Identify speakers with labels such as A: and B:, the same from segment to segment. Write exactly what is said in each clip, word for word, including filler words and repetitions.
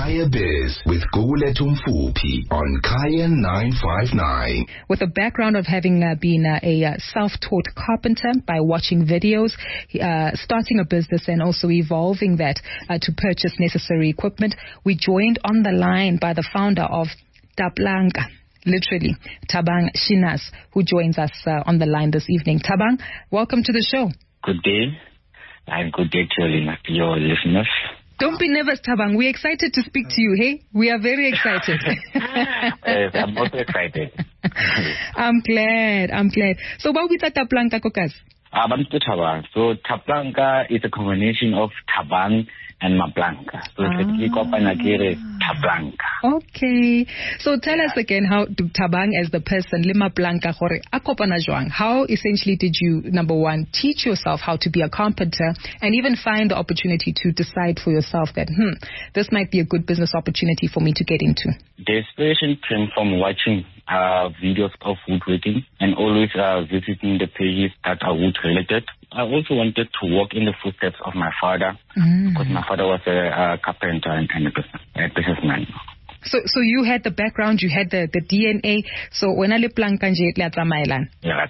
A: Kaya Biz with Gugulethu Mfuphi on Kaya nine five nine.
B: With a background of having uh, been uh, a uh, self-taught carpenter by watching videos, uh, starting a business and also evolving that uh, to purchase necessary equipment, we joined on the line by the founder of Taplanga. Literally, Thabang Shinaz, who joins us uh, on the line this evening. Thabang, welcome to the show.
C: Good day, and good day to your listeners.
B: Don't be nervous, Thabang. We're excited to speak to you, hey? We are very excited.
C: Yes, I'm also excited.
B: I'm glad, I'm glad. So, what is Taplanga, Kokas?
C: I'm Thabang. So, Taplanga is a combination of Thabang and Maplanka. So, Taplanga.
B: Okay. So, tell yeah. us again how Thabang as the person, Lima Planka, how essentially did you, number one, teach yourself how to be a carpenter and even find the opportunity to decide for yourself that, hmm, this might be a good business opportunity for me to get into?
C: The inspiration came from watching uh, videos of woodworking and always uh, visiting the pages that are wood related. I also wanted to walk in the footsteps of my father mm. because my father was a, a carpenter and, and a, business, a businessman.
B: So, so you had the background, you had the, the D N A. So when I live Plankanje,
C: yeah,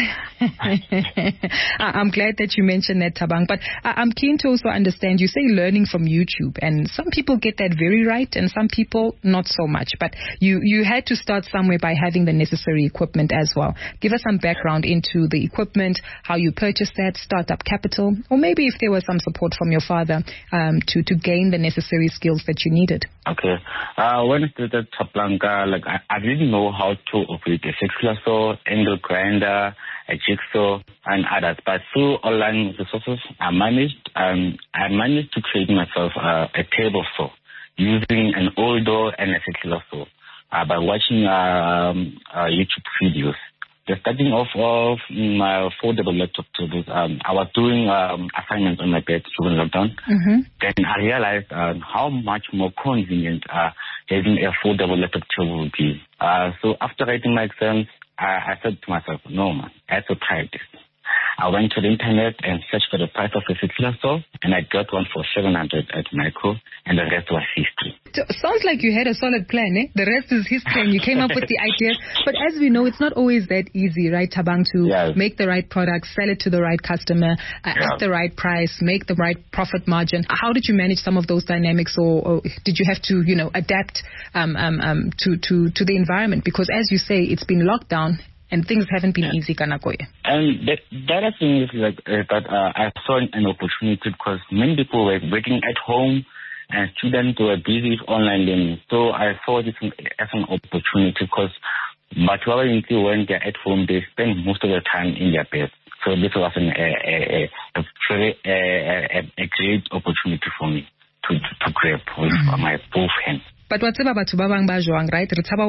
B: I'm glad that you mentioned that, Thabang. But I'm keen to also understand. You say learning from YouTube, and some people get that very right, and some people not so much. But you you had to start somewhere by having the necessary equipment as well. Give us some background into the equipment, how you purchased that, startup capital, or maybe if there was some support from your father um, to to gain the necessary skills that you needed.
C: Okay. Uh, when I started Taplanga, like I, I didn't know how to operate a six-class saw, angle grinder, a jigsaw, and others. But through online resources, I managed um, I managed to create myself uh, a table saw using an old door and a six-class saw uh, by watching um, uh, YouTube videos. The starting off of my foldable laptop tables, um, I was doing um, assignments on my bed during lockdown. Mm-hmm. Then I realized uh, how much more convenient uh, having a foldable laptop table would be. Uh, so after writing my exams, I, I said to myself, no man, I have to try this. I went to the internet and searched for the price of a six-class saw, and I got one for seven hundred at Micro, and the rest was history.
B: So, sounds like you had a solid plan, eh? The rest is history, and you came up with the idea. But as we know, it's not always that easy, right, Thabang, to yes. make the right product, sell it to the right customer, uh, yeah. at the right price, make the right profit margin. How did you manage some of those dynamics, or, or did you have to, you know, adapt um, um, um, to, to, to the environment? Because as you say, it's been locked down, and things haven't been yeah. easy, Kanakoye.
C: And the, the other thing is like uh, that uh, I saw an opportunity because many people were working at home and students were busy with online learning. So I saw this as an opportunity because but when they're at home, they spend most of the time in their bed. So this was an, a, a, a, very, a, a, a great opportunity for me to, to, to grab with mm-hmm. my both hands.
B: But what's about Tubabang Bajwang, right?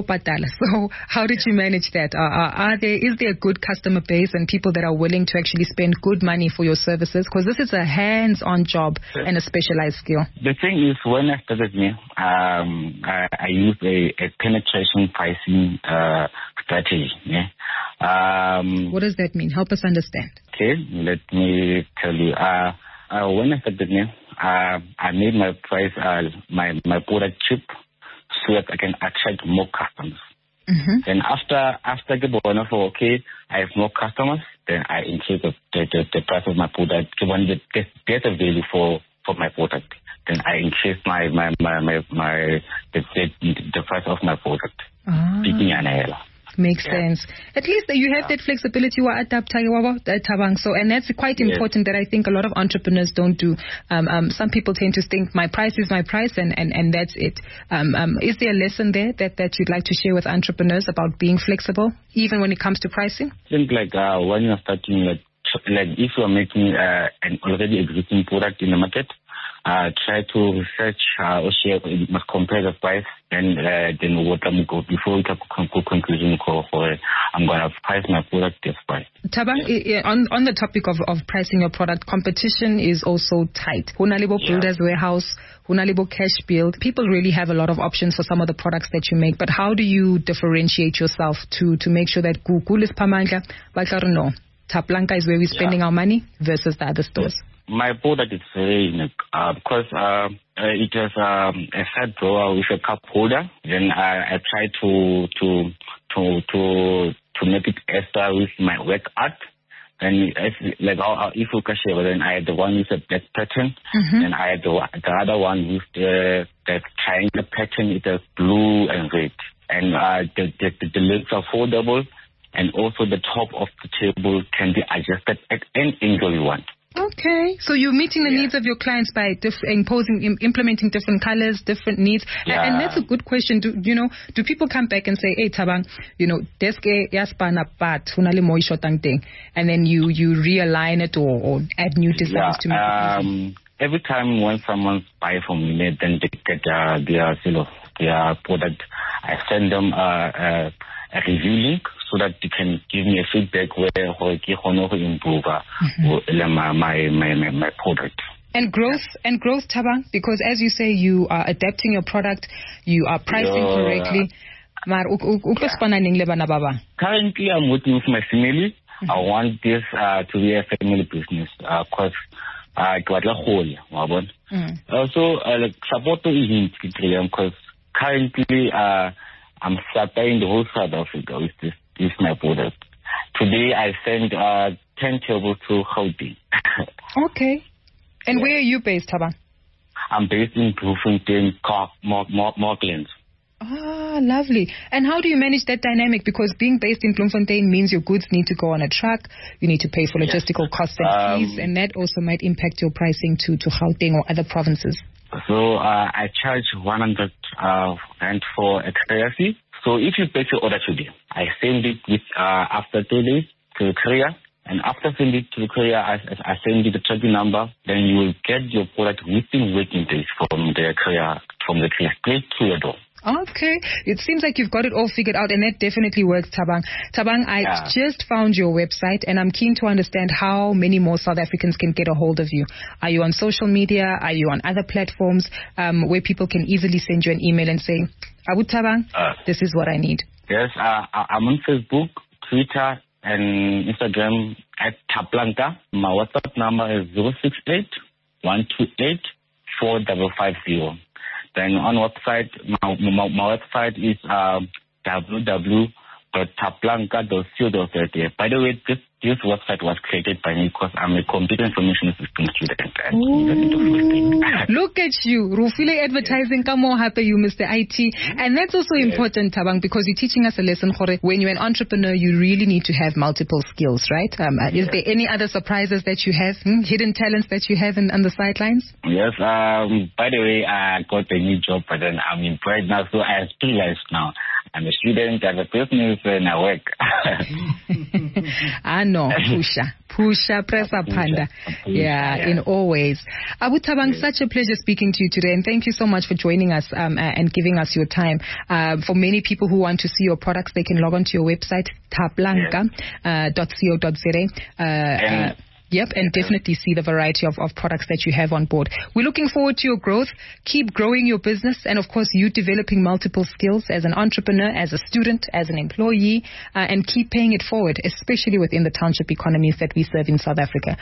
B: So how did you manage that? Uh, are there, is there a good customer base and people that are willing to actually spend good money for your services? Because this is a hands-on job and a specialized skill.
C: The thing is, when I started me, um, I, I used a, a penetration pricing uh, strategy. Yeah? Um,
B: what does that mean? Help us understand.
C: Okay, let me tell you. Uh, uh, when I started me, uh, I made my price, uh, my, my product cheap, so that I can attract more customers. Mm-hmm. Then after after the bonus for okay, I have more customers, then I increase the the, the, the price of my product. When the better value for, for my product, then I increase my my my my, my the, the the price of my product. Ah.
B: Makes
C: yeah.
B: sense. At least you have yeah. that flexibility, Thabang. So, and that's quite important yes. that I think a lot of entrepreneurs don't do. Um, um, some people tend to think my price is my price, and, and, and that's it. Um, um, is there a lesson there that, that you'd like to share with entrepreneurs about being flexible, even when it comes to pricing?
C: I think like uh, when you're starting, like, like if you're making uh, an already existing product in the market, Uh, try to research uh, or share, must compare the price, and uh, then what I'm go before we come to conclusion for I'm going to price my product this price.
B: Thabang, yeah. on on the topic of, of pricing your product, competition is also tight. Hunalibo yeah. Builders Warehouse, Hunalibo Cash Build. People really have a lot of options for some of the products that you make. But how do you differentiate yourself to to make sure that Google is Pamanga, but I don't know, Taplanga is where we're spending yeah. our money versus the other stores?
C: my product is very unique uh, because uh, it has um, a side drawer with a cup holder. Then I, I try to to to to to make it extra with my work art. And like how if you can share, then I had the one with a black pattern, mm-hmm. and I had the, the other one with the the triangle pattern. It has blue and red, and uh, the, the the legs are foldable, and also the top of the table can be adjusted at any angle you want.
B: Okay, so you're meeting the yeah. needs of your clients by diff- imposing, im- implementing different colors, different needs, yeah. and, and that's a good question. Do you know? Do people come back and say, "Hey, Thabang, you know, desk yaspana part hunale mo ishotang thing," and then you you realign it or, or add new designs
C: yeah,
B: to make
C: um,
B: it easy?
C: Every time when someone buy from me, then they get uh, their you know, their product, I send them uh, uh, a review link, so that you can give me a feedback where I can improve uh, mm-hmm. my, my, my, my product.
B: And growth, and growth, Thabang, because as you say, you are adapting your product, you are pricing Yo, correctly. Maar u, u, u yeah.
C: Currently, I'm working with my family. Mm-hmm. I want this uh, to be a family business because uh, mm-hmm. also uh, like support is because currently uh, I'm supplying the whole South Africa with this. This is my product. Today I sent uh, ten tables to Gauteng.
B: Okay. And yeah. where are you based, Thabang?
C: I'm based in Bloemfontein, Marklands.
B: Ah, lovely. And how do you manage that dynamic? Because being based in Bloemfontein means your goods need to go on a truck, you need to pay for logistical yes. costs and um, fees, and that also might impact your pricing to, to Gauteng or other provinces.
C: So uh, I charge one hundred uh, rand for extra fee. So if you place your order today, I send it with uh, after two days to the courier, and after sending it to the courier, I, I send you the tracking number. Then you will get your product within working days from the courier, from the courier straight to your door.
B: Okay. It seems like you've got it all figured out, and that definitely works, Thabang. Thabang, I yeah. just found your website, and I'm keen to understand how many more South Africans can get a hold of you. Are you on social media? Are you on other platforms um, where people can easily send you an email and say, Abu Thabang, uh, this is what I need?
C: Yes, uh, I'm on Facebook, Twitter, and Instagram at Thablanka. My WhatsApp number is zero six eight, one two eight, four five five zero. Then on website, my, my, my website is uh, w w w dot thablanka dot co dot za. By the way, this, this website was created by me because I'm a computer information system student. And
B: look at you. Rufile advertising, come on, happy you, Mister I T. And that's also yes. important, Thabang, because you're teaching us a lesson. When you're an entrepreneur, you really need to have multiple skills, right? Um, yes. Is there any other surprises that you have, hmm? hidden talents that you have in, on the sidelines?
C: Yes. Um, by the way, I got a new job, but then I'm employed now, so I have three lives now. I'm a student, I have a business, and I work.
B: I know, Pusha. Pusha, Presa Panda. Yeah, yeah, in all ways. Abu Thabang, yes. such a pleasure speaking to you today, and thank you so much for joining us um, and giving us your time. Uh, for many people who want to see your products, they can log on to your website, thablanka dot co dot za. Uh, uh, Yep, and definitely see the variety of, of products that you have on board. We're looking forward to your growth. Keep growing your business, and of course, you developing multiple skills as an entrepreneur, as a student, as an employee, uh, and keep paying it forward, especially within the township economies that we serve in South Africa.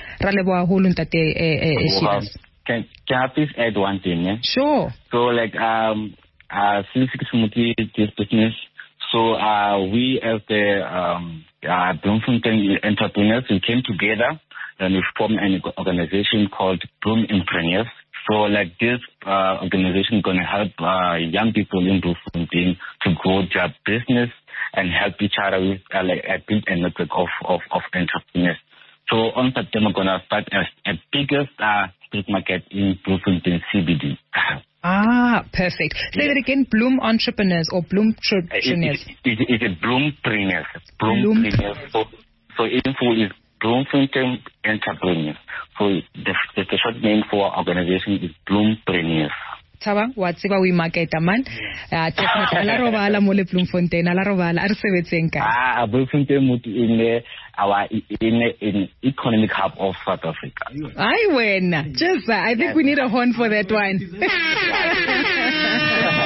C: Can, can I please add one thing? Yeah?
B: Sure.
C: So, like, um, uh, this business. So, uh, we as the um, uh, Bloemfontein entrepreneurs, we came together. And we formed an organization called Bloom Entrepreneurs. So, like this uh, organization is going to help uh, young people in Bloemfontein to grow their business and help each other with uh, like a big network of, of, of entrepreneurs. So, on September, we're going to start a, a biggest uh, street market in Bloemfontein C B D.
B: Ah, perfect. Say yeah. that again, Bloom Entrepreneurs or Bloom Entrepreneurs.
C: It, it, it, it's Bloompreneurs. Bloompreneurs. So, so info is Bloemfontein Entrepreneurs. So the, the, the short name for our organization is Bloompreneurs.
B: Thabang, watsiba we market man. Ah, definitely. Ala robala mole Bloemfontein. Ala robala. Ar sebetseng ka.
C: Ah, Bloemfontein mut in our in in economic hub of South Africa.
B: Ay wena. Just I think we need a horn for that one.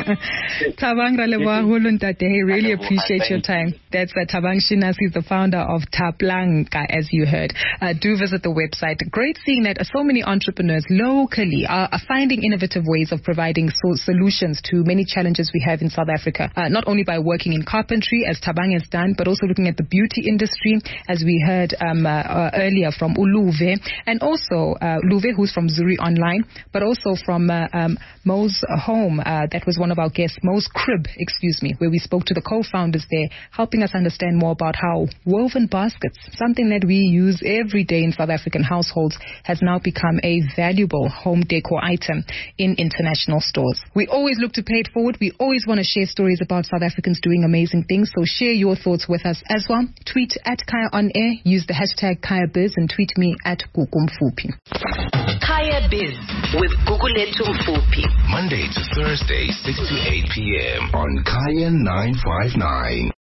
B: Thabang ra leboha haholo ntate. Hey, really appreciate your time. That's uh, Thabang Shinnas. He's the founder of Thaplanka, as you heard. Uh, do visit the website. Great seeing that so many entrepreneurs locally are, are finding innovative ways of providing so- solutions to many challenges we have in South Africa. Uh, not only by working in carpentry, as Thabang has done, but also looking at the beauty industry, as we heard um, uh, uh, earlier from Uluve, and also uh, Luve, who's from Zuri Online, but also from uh, um, Mo's Home. Uh, that was one of our guests, Mo's Crib, excuse me, where we spoke to the co-founders there, helping us understand more about how woven baskets, something that we use every day in South African households, has now become a valuable home decor item in international stores. We always look to pay it forward. We always want to share stories about South Africans doing amazing things, so share your thoughts with us as well. Tweet at Kaya On Air, use the hashtag KayaBiz, and tweet me at Gukumfupi.
D: Kaya Biz with Gugulethu Mfuphi.
A: Monday to Thursday, six to eight p.m. on Kaya nine five nine.